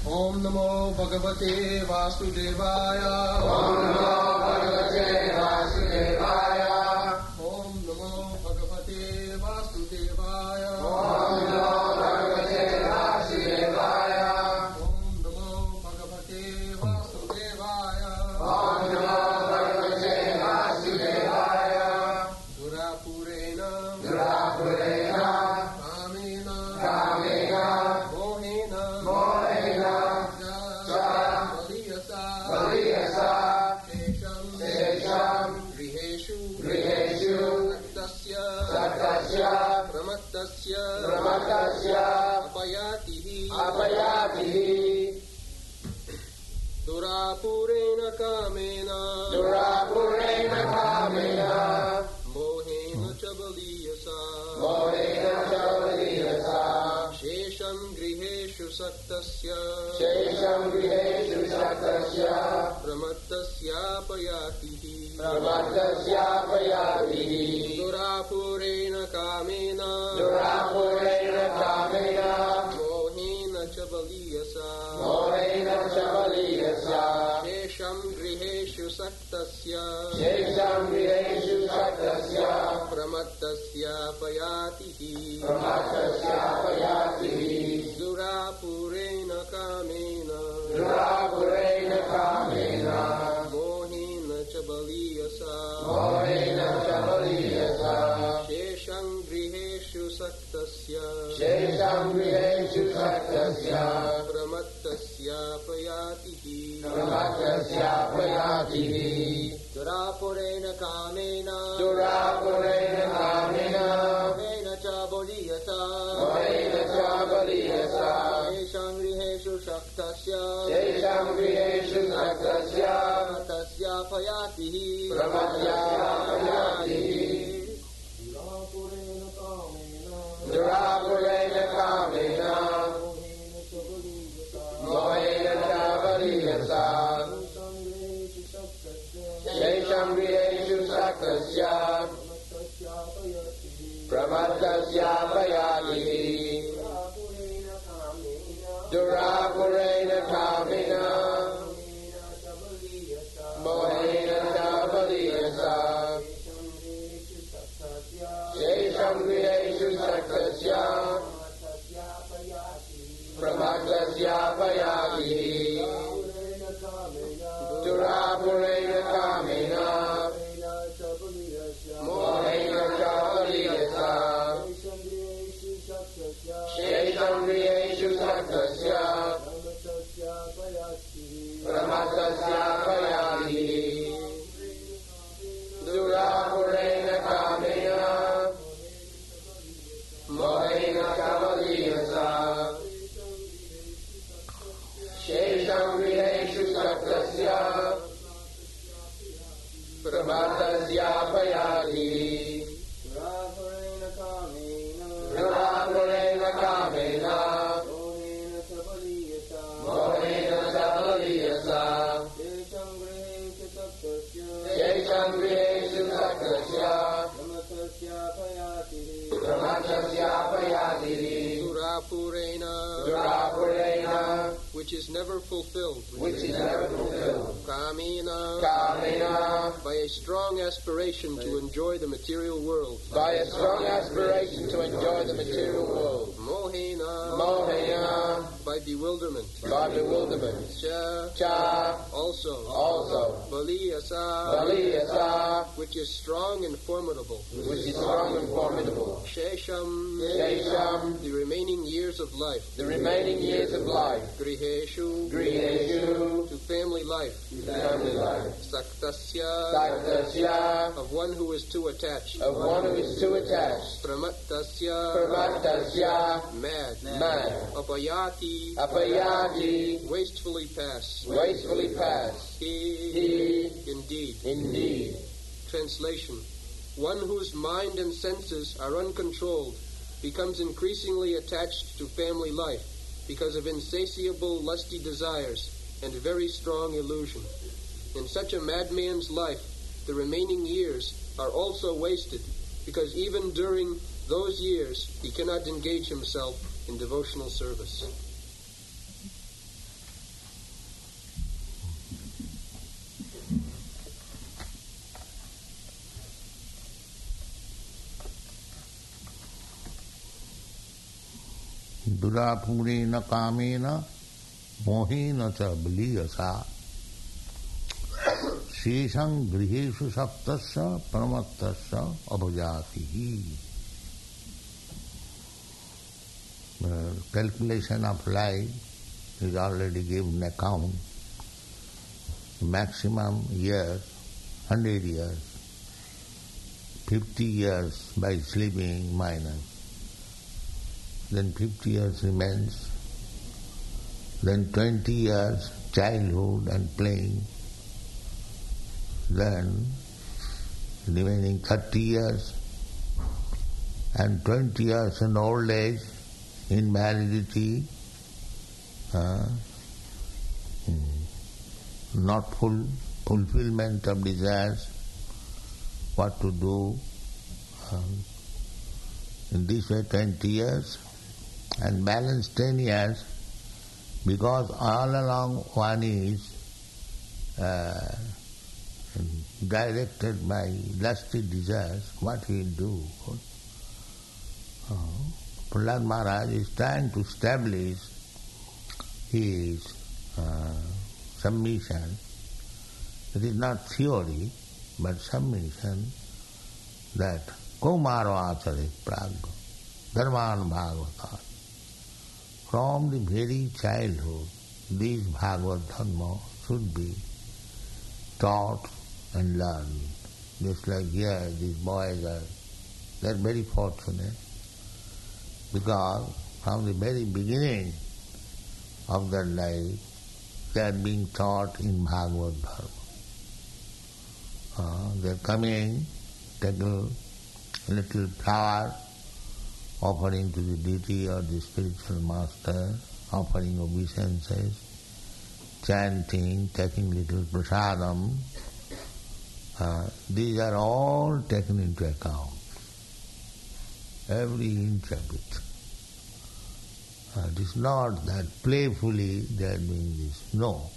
Om Namo Bhagavate Vasudevaya. Om Namo Bhagavate Vasudevaya. Om Namo Bhagavate Vasudevaya. Om Namo Bhagavate Vasudevaya. Om Namo Bhagavate Vasudevaya. Om Namo Bhagavate Vasudevaya. Durapurena Durapurena Kamena Kamena Mohena Mohena Cha Valiyasa Valiyasa Shesham Shesham Griheshu Griheshu Saktasya Saktasya Pramattasya Pramatasya Apayatihi Apayatihi Durapurena Kamena Durapurena Kamena Mohena Cha Valiyasa Mohena Chavaliyasa Shesham Griheshu Saktasya Shesham Griheshu Saktasya Pramattasya Apayatihi Pramatasya Apayatihi Durapurena Kamena Durapurena Kamena Mohena Cha Valiyasa Mohena Chavaliyasa Shesham Griheshu Saktasya Shesham Griheshu Saktasya Pramattasya Apayatihi Pramatasya Apayatihi Durapurena Kamena Durapurena Kamena Mohena Cha Valiyasa Mohena Chavaliyasa Shesham Griheshu Saktasya Shesham Griheshu Saktasya Pramattasya Apayatihi Pramatasya Apayatihi Durapurena Kamena Durapurena Kamena Mohena Cha Valiyasa Mohena Chavaliyasa Shesham Griheshu Saktasya Shesham Griheshu Saktasya Pramattasya Apayatihi Pramatasya Apayatihi Durapurena Kamena Durapurena Kamena Mohena Cha Valiyasa Mohena Chavaliyasa Shesham Griheshu Saktasya Shesham Griheshu Saktasya Pramatasya Apayatihi Durapurena Kamena Mohena Chavaliyasa Shesham Griheshu Saktasya Pramatasya Apayatihi Durapurena Kamena Mohena Chavaliyasa Shesham Griheshu Saktasya Pramatasya Apayatihi Durapurena Kamena Mohena Chavaliyasa Shesham Griheshu Saktasya Pramatasya Apayatihi Durapurena Kamena Mohena Chavaliyasa Shesham Griheshu Saktasya Pramatasya Apayatihi Durapurena which is never fulfilled. Kamena, Kamena by a strong aspiration to enjoy the material world. by a strong aspiration to enjoy the material world. Mohena, Mohena by bewilderment. by bewilderment. Cha, Cha also. also. Valiyasa, Valiyasa which is strong and formidable. which is strong and formidable. Shesham, Shesham the remaining years of life. the remaining years of life. Griheshu, Griheshu to family life. family life. Saktasya, Saktasya of one who is too attached. of one who is too attached. Pramattasya, Pramatasya mad. mad. Apayati, Apayati wastefully pass. wastefully pass. He, He indeed. Translation. One whose mind and senses are uncontrolled becomes increasingly attached to family life because of insatiable lusty desires and very strong illusion. In such a madman's life, the remaining years are also wasted because even during those years he cannot engage himself in devotional service. durapurena kamena mohena cha baliyasa sheshang griheshu saptasya paramattasya abhajatihi. Calculation of life is already given account. Maximum years, 100 years, 50 years by sleeping minus. Then 50 years remains. Then 20 years childhood and playing. Then remaining 30 years and 20 years in old age, invalidity, not fulfillment of desires, what to do. In this way 20 years and balance 10 years, because all along one is directed by lusty desires, what he will do? Prahlad Maharaj is trying to establish his submission. It is not theory, but submission that Kaumaro Acharit Pragya, Dharman Bhagavata. From the very childhood, these Bhagavad Dharma should be taught and learned. Just like here, these boys they are very fortunate because from the very beginning of their life, they are being taught in Bhagavad Dharma. They are coming, take a little flower, offering to the deity or the spiritual master, offering obeisances, chanting, taking little prasadam. These are all taken into account. Every inch of it. It is not that playfully they are doing this. No.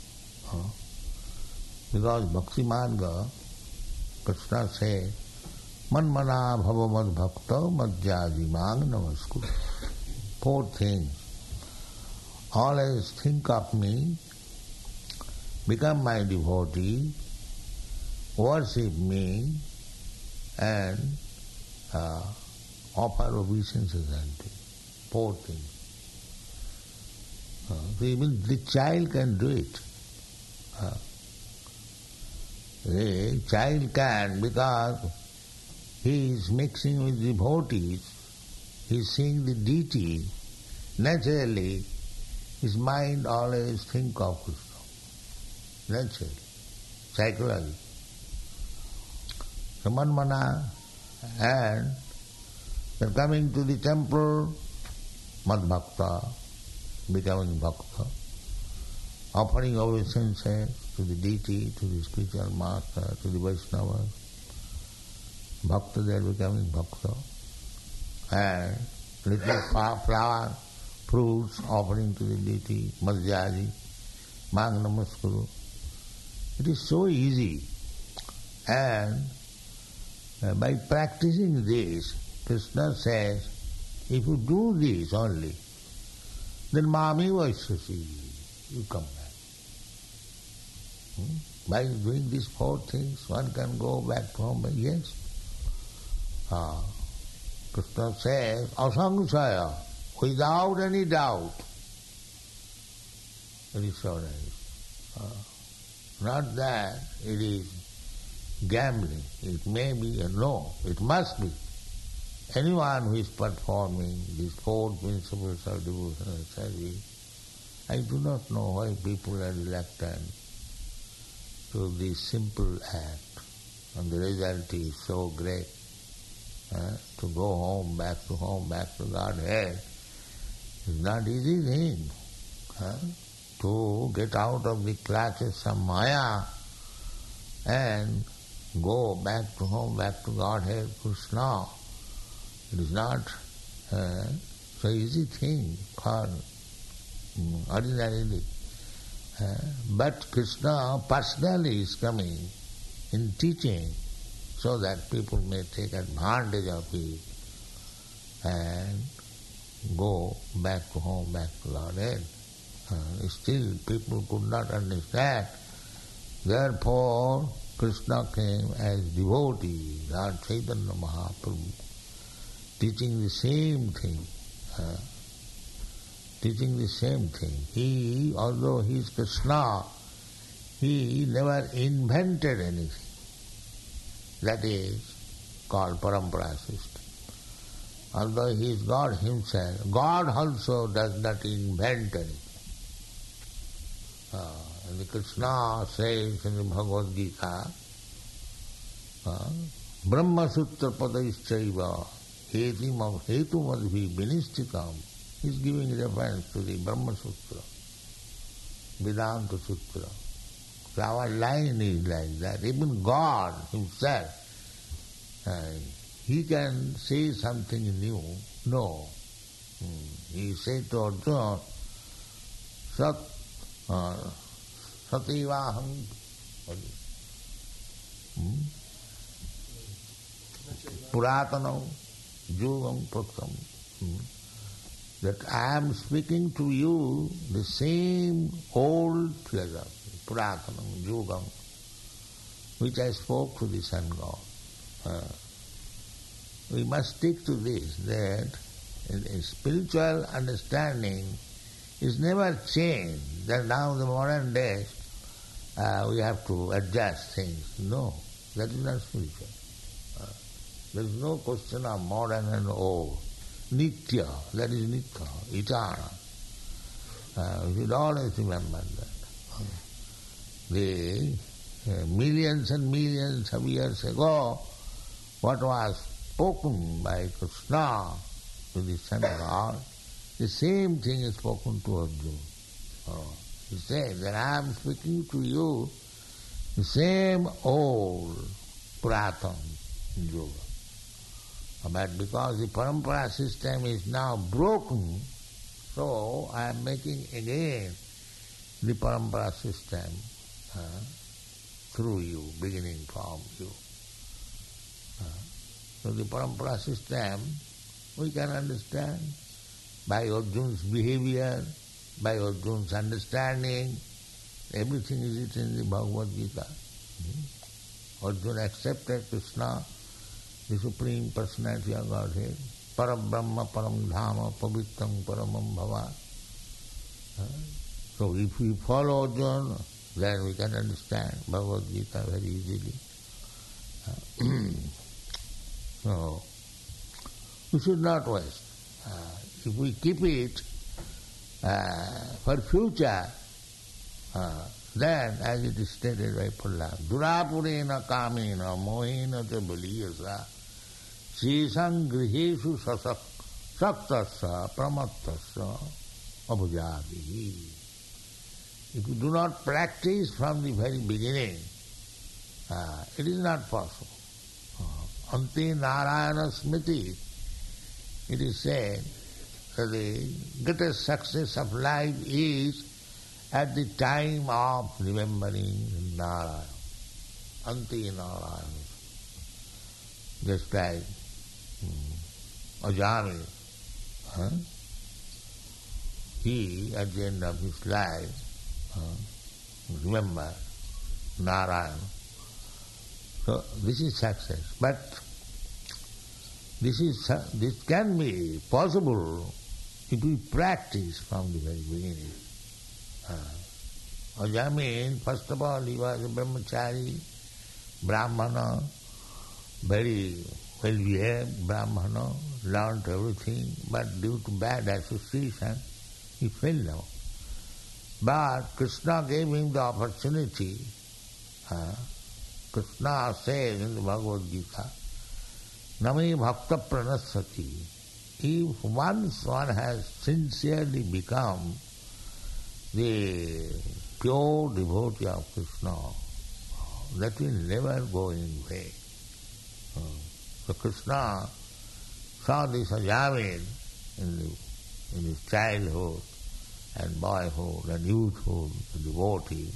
Because Bhakti Marga, Krishna says, Manmana bhava mad bhakta madhyadi mang namaskuru. 4 things. Always think of me, become my devotee, worship me, and offer obeisances unto me. 4 things. So even the child can do it. The child can, because he is mixing with devotees, he is seeing the deity, naturally his mind always think of Krishna. Naturally, psychologically. So Manmana, and then coming to the temple, Madbhakta, becoming Bhakta, offering obeisances to the deity, to the spiritual master, to the Vaishnava. Bhakta, they are becoming Bhakta. And little flower, fruits, offering to the deity, Madhyadi, Mang Namaskuru. It is so easy. And by practicing this, Krishna says, if you do this only, then Mami Vaishyasi, you come back. By doing these 4 things, one can go back home. Yes. Krishna says, Asangshaya, without any doubt. It is so nice. Not that it is gambling. It may be, no, it must be. Anyone who is performing these 4 principles of devotional service, I do not know why people are reluctant to this simple act. And the result is so great. To go home, back to Godhead is not easy thing. To get out of the clutches of Maya and go back to home, back to Godhead, Krishna. It is not so easy thing for ordinarily. But Krishna personally is coming in teaching so that people may take advantage of it and go back to home, back to Lord Head. Still people could not understand. Therefore, Krishna came as devotee, Lord Chaitanya Mahaprabhu, teaching the same thing. He, although he is Krishna, he never invented anything. That is called parampara system. Although he is God himself, God also does not invent anything. And the Krishna says in the Bhagavad Gita, Brahma Sutra Padaischaiva Hetu Madhvi Vinistitam. He is giving reference to the Brahma Sutra, Vedanta Sutra. So our line is like that. Even God himself, he can say something new. No. He said to Arjuna, Sativaham Puratanam Yugam Praktam. That I am speaking to you the same old philosophy, Puratanam Yugam, which I spoke to the sun god. We must stick to this, that a spiritual understanding is never changed, that now the modern days we have to adjust things. No, that is not spiritual. There is no question of modern and old. Nitya, that is Nitya, eternal. We should always remember that. The millions and millions of years ago, what was spoken by Krishna to the Son God, the same thing is spoken to Arjuna. He said that I am speaking to you the same old Puratan Yoga. But because the parampara system is now broken, so I am making again the parampara system through you, beginning from you. So the parampara system we can understand by Arjuna's behavior, by Arjuna's understanding. Everything is written in the Bhagavad Gita. Arjuna accepted Krishna, the Supreme Personality of Godhead, Parabrahma, Param Dhama, Pavitram, Paramam Bhava. So if we follow Arjuna, then we can understand Bhagavad Gita very easily. So, we should not waste. If we keep it for future, then, as it is stated by Prahlad, Durapurena kamena mohena cha baliyasa sesam grihesu saktasya pramattasya abhujadihi. If you do not practice from the very beginning, it is not possible. Ante Narayana Smriti, it is said that the greatest success of life is at the time of remembering Narayana. Ante Narayana. Just like Ajami, he at the end of his life remember Narayana. So this is success. But this can be possible if we practice from the very beginning. Ajami, first of all, he was a brahmachari, brahmana, very well-behaved brahmana, learned everything, but due to bad association, he fell down. But Krishna gave him the opportunity. Krishna says in the Bhagavad Gita, Nami bhakta pranasati. If once one has sincerely become the pure devotee of Krishna, that will never go in vain. So Krishna saw this Ajamil in his childhood and boyhood and youthhood, the devotee.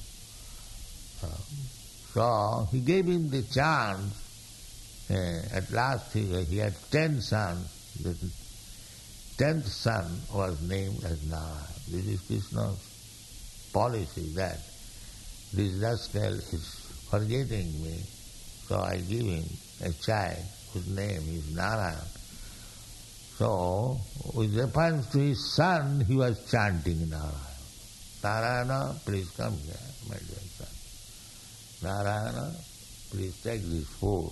So he gave him the chance. At last he had 10 sons. The 10th son was named as Narayana. This is Krishna's policy, that this rascal is forgetting me, so I give him a child whose name is Narayana. So, with reference to his son, he was chanting Narayana. Narayana, please come here, my dear son. Narayana, please take this food.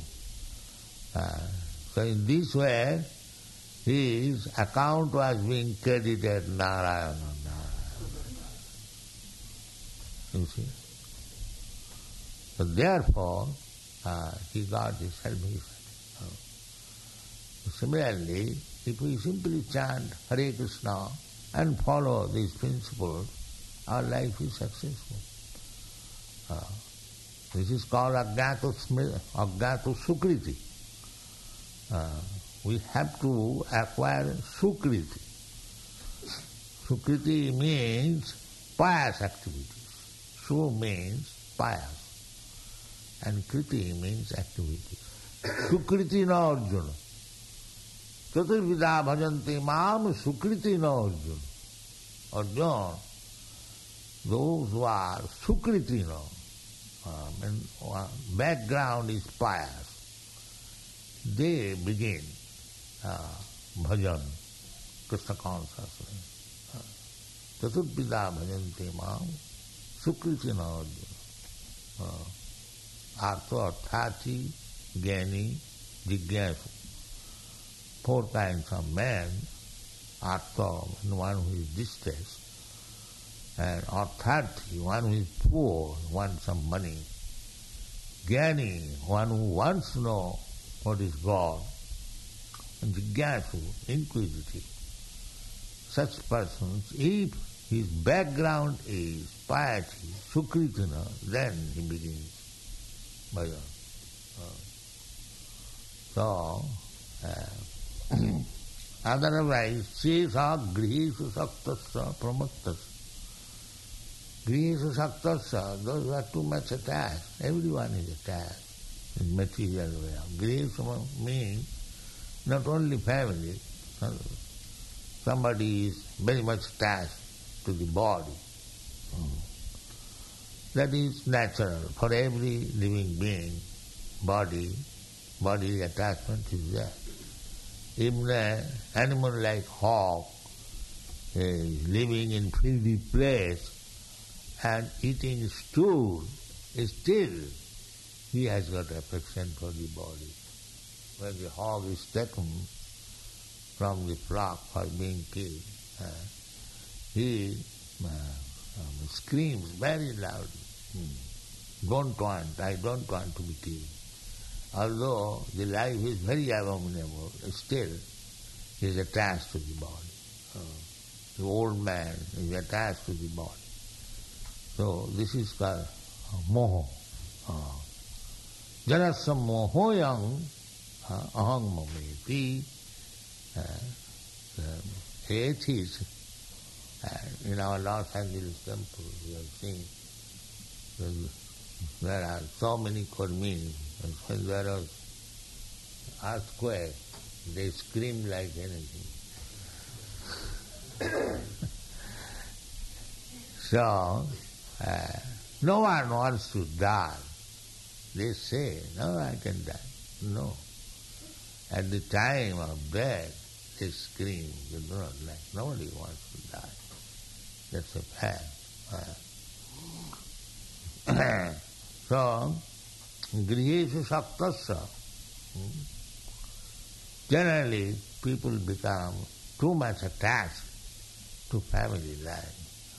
So in this way, his account was being credited Narayana, Narayana. You see? So therefore, he got his salvation. Similarly, if we simply chant Hare Krishna and follow these principles, our life is successful. This is called Ajnata Sukriti. We have to acquire Sukriti. Sukriti means pious activities. Su means pious. And Kriti means activities. Sukriti na Arjuna. Chaturvida bhajanti mam Sukriti na Arjuna. Arjuna, those who are Sukriti na, background is pious, they begin bhajan, Krishna consciousness. Chaturvida bhajanti mam Sukriti na Arjuna. Artha, Arthati, Jnani, Jigyasu. 4 kinds of men. Artha, one who is distressed, and Arthati, one who is poor, wants some money. Jnani, one who wants to know what is God. And Jigyasu, inquisitive. Such persons, if his background is piety, Sukritina, then he begins bhajan. So, otherwise, Sesa Grihesu Saktasya Pramattasya. Grihesu Saktasya, those who are too much attached. Everyone is attached in material way. Grihesu means not only family, somebody is very much attached to the body. That is natural. For every living being, body attachment is there. Even an animal like hawk is living in filthy place and eating stool, still he has got affection for the body. When the hawk is taken from the flock for being killed, he screams very loudly, I don't want to be killed. Although the life is very abominable, still he is attached to the body. The old man is attached to the body. So this is called moho. Janasya mohoyam aham mameti. Atheists, in our Los Angeles temple we have seen, there are so many kurmis. When there was earthquake, they scream like anything. So, no one wants to die. They say, no, I can die. No. At the time of death, they scream. They do not like. Nobody wants to die. That's a fact. So, Grihesu Saktasya. Generally, people become too much attached to family life.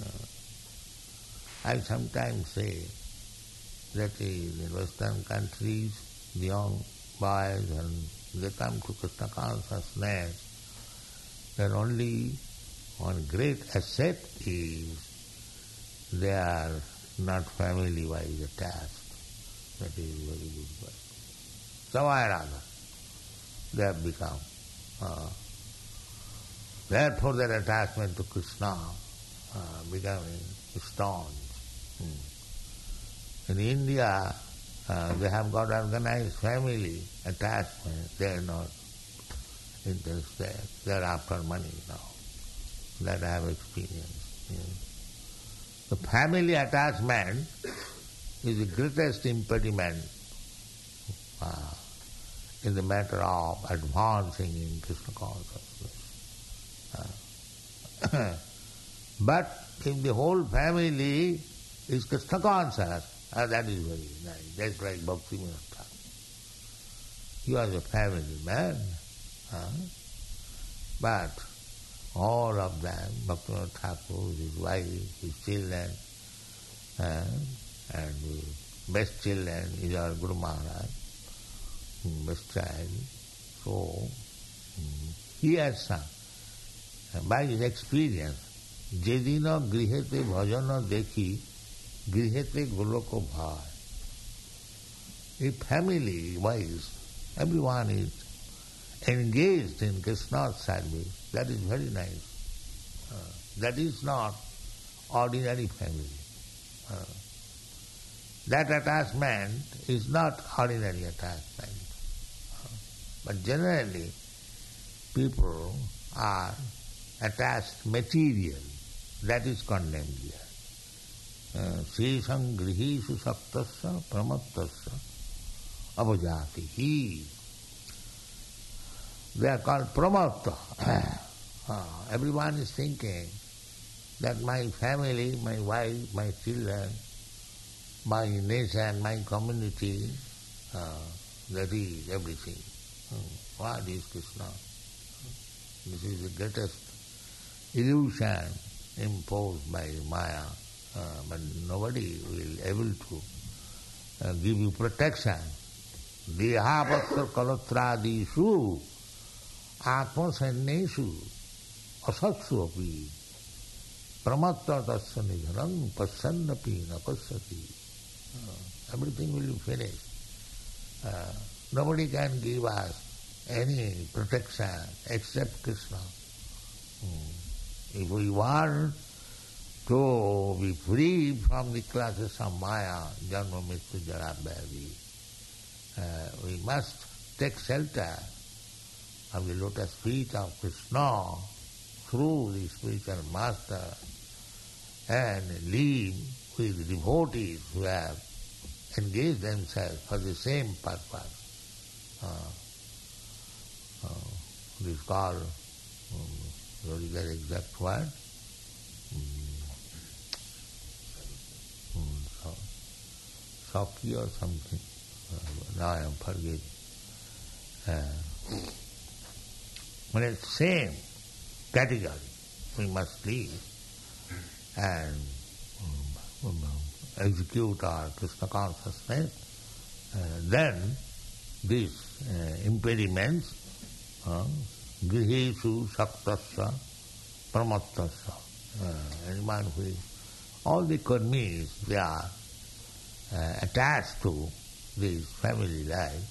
I sometimes say that in Western countries, the young boys, when they come to Krishna consciousness, then only one great asset is they are not family-wise attached. That is very good word. Somehow or other, they have become. Therefore their attachment to Krishna becoming staunch. In India, they have got organized family attachment. They are not interest there. They're after money now. That I have experienced. The family attachment is the greatest impediment in the matter of advancing in Krishna consciousness. But if the whole family is Krishna conscious, that is very nice. That's like Bhakti Minister. He was a family man. But all of them, Bhaktivinoda Thakur, his wife, his children, and the best children is our Guru Maharaj, best child. So, he has sung. By his experience, Jedina grihete bhajana dekhi, grihete goloko bhai. If family-wise, everyone is engaged in Krishna's service, that is very nice. That is not ordinary family. That attachment is not ordinary attachment. But generally, people are attached material. That is condemned here. Sesam grihishu saptasya pramattasya abhajatihi. They are called pramatta. Everyone is thinking that my family, my wife, my children, my nation, my community, that is everything. What is Krishna? This is the greatest illusion imposed by Maya, but nobody will able to give you protection. Dehapatra kalatradishu atmasanneshu asatsu api pramatta tasya nidhanam pasyannapi napasyati. Everything will be finished. Nobody can give us any protection except Krishna. If we want to be free from the clutches of Maya, Janma Mrityu Jara Vyadhi, we must take shelter of the lotus feet of Krishna through the spiritual master and live with devotees who have engaged themselves for the same purpose. This is called, what is that exact word? Sakhi or something. Now I am forgetting. But it's same category. We must live and execute our Krishna consciousness. Then these impediments, grihesu saktasya pramattasya, anyone who is, all the karmis, they are attached to this family life,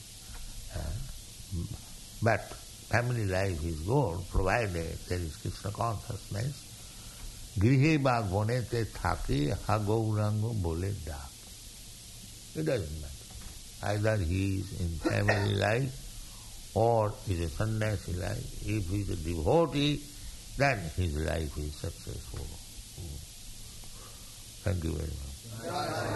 but family life is good provided there is Krishna consciousness. Grihe ba gonete thake ha gaurango bole da. It doesn't matter. Either he is in family life or is a sannyasi life. If he is a devotee, then his life is successful. Thank you very much.